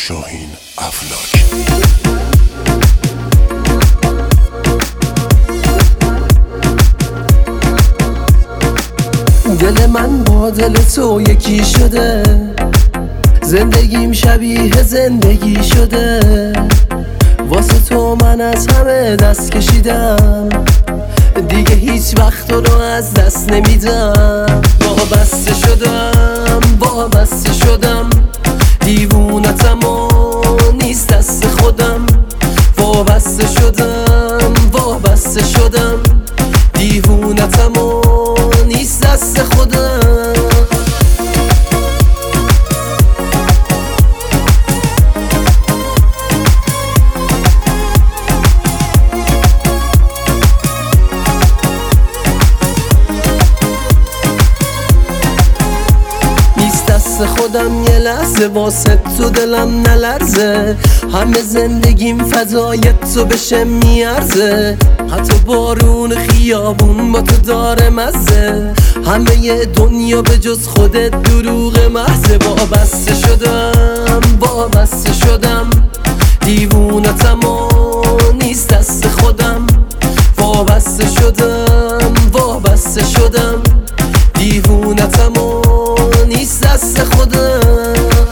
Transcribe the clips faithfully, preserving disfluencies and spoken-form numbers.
شاهین افلاک. دل من با دل تو یکی شده، زندگیم شبیه زندگی شده. واسه تو من از همه دست کشیدم، دیگه هیچ وقت رو از دست نمیدم. وابسته شدم وابسته شدم، دیوونتم و نیست دست خودم. وابسته شدم وابسته شدم، دیوونتم و نیست دست خودم. دست خودم یه لحظه واسه تو دلم نلرزه، همه زندگیم فدای تو بشه میارزه. حتی بارون خیابون با تو داره مزه، همه ی دنیا به جز خودت دروغ محضه. وابسته شدم وابسته شدم، دیوونتم و نیست دست خودم. وابسته شدم وابسته شدم، دیوونتم و نیست دست خودم.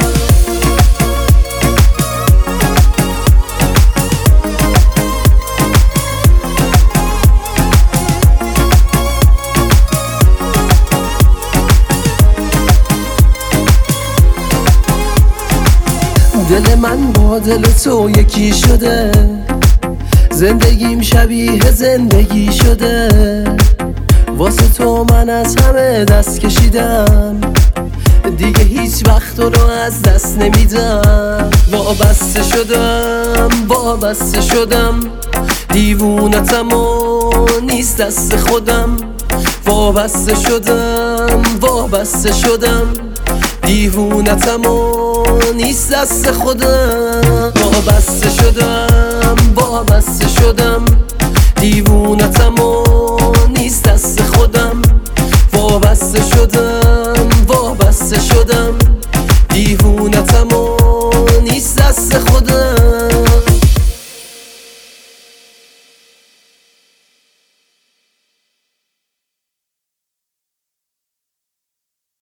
دل من با دل تو یکی شده، زندگیم شبیه زندگی شده. واسه تو من از همه دست کشیدم، دیگه هیچ وقت رو از دست نمیدم. وابسته شدم وابسته شدم، دیوونتم و نیست دست خودم. وابسته شدم وابسته شدم، دیوونتم و نیست دست خودم. وابسته شدم وابسته شدم، دیوونتم و نیست دست خودم. وابسته شدم وابسته شدم، دیوونتم و نیست دست خودم.